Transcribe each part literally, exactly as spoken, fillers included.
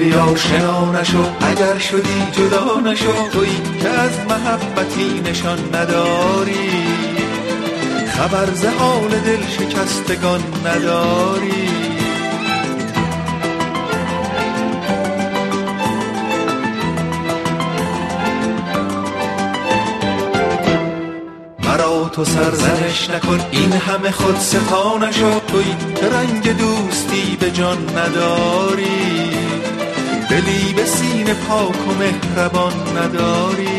دلی آشنا نشو، اگر شدی جدا نشو، تویی که از محبتی نشان نداری، خبر ز حال دل شکستگان نداری. مرا تو سرزنش نکن، این همه خود ستا نشو، تویی که رنگ دوستی به جان نداری، دلی به سینه پاک و مهربان نداری.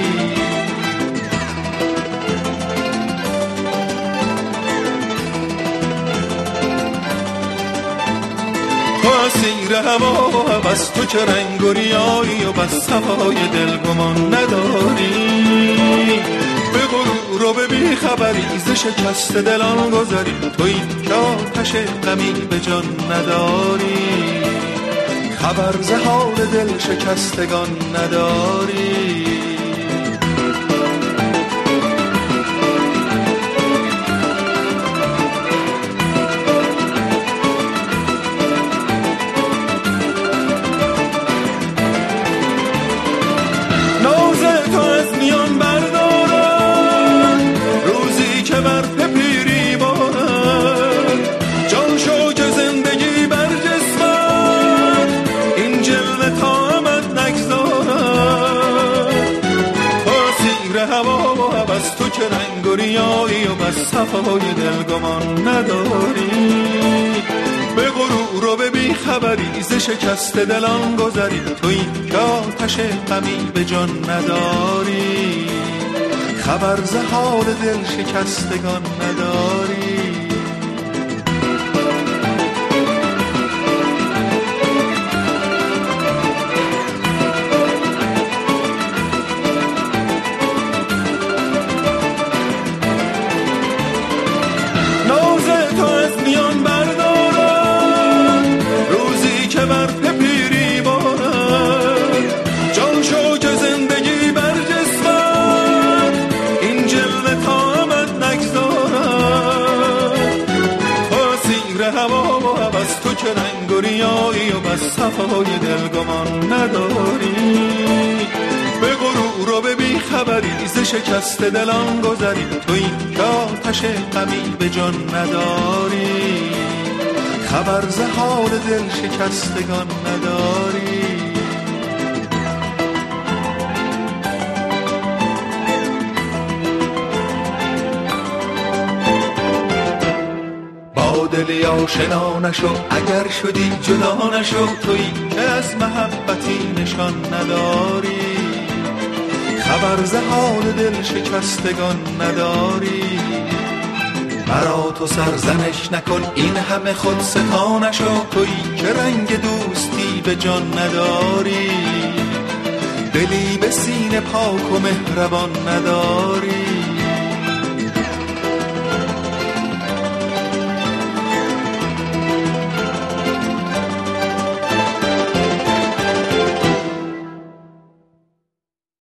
تو اسیر هوا و هوس، تو که رنگ و ریایی و بس هوای دل گمان نداری، به غرور و به بی خبری ز شکست دلان گذری، تویی که آتش غمی به جان نداری، خبر ز حال دل شکستگان نداری. تو که رنگ و ریایی و بس صفای دل گمان نداری، به غرور و به بی خبری ز شکست دلان گذری، تویی که آتش غمی به جان نداری، خبر ز حال دل شکستگان نداری. تو که رنگ و ریایی و بس صفای دل گمان نداری، به غرور و به بی خبری ز شکست دلان گذری، تویی که آتش غمی به جان نداری، خبر ز حال دل شکستگان نداری. دلی آشنا نشو، اگر شدی جدا نشو، تویی که از محبتی نشان نداری، خبر ز حال دل شکستگان نداری. مرا تو سرزنش نکن، این همه خود ستا نشو، تویی که رنگ دوستی به جان نداری، دلی به سینه پاک و مهربان نداری.